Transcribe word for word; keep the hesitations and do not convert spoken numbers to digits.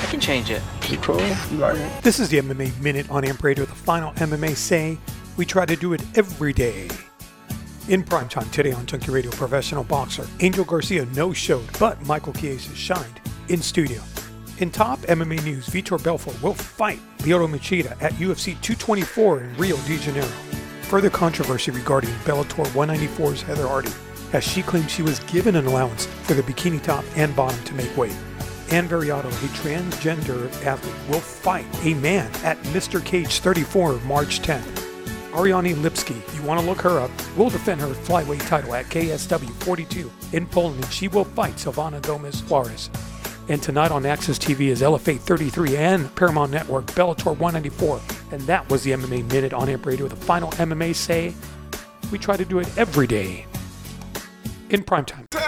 I can change it. Control? Right. This is the M M A Minute on Amp Radio, the final M M A say. We try to do it every day. In primetime today on Junkie Radio, professional boxer Angel Garcia no-showed, but Michael Chiesa shined in studio. In top M M A news, Vitor Belfort will fight Lyoto Machida at U F C two twenty-four in Rio de Janeiro. Further controversy regarding Bellator one ninety-four's Heather Hardy, as she claims she was given an allowance for the bikini top and bottom to make weight. Ann Variato, a transgender athlete, will fight a man at Mister Cage thirty-four March tenth. Ariane Lipski, you want to look her up, will defend her flyweight title at K S W forty-two in Poland, and she will fight Silvana Gomez Juarez. And tonight on Access T V is L F A thirty-three and Paramount Network Bellator one ninety-four. And that was the M M A Minute on Amp Radio, the final M M A say. We try to do it every day in primetime.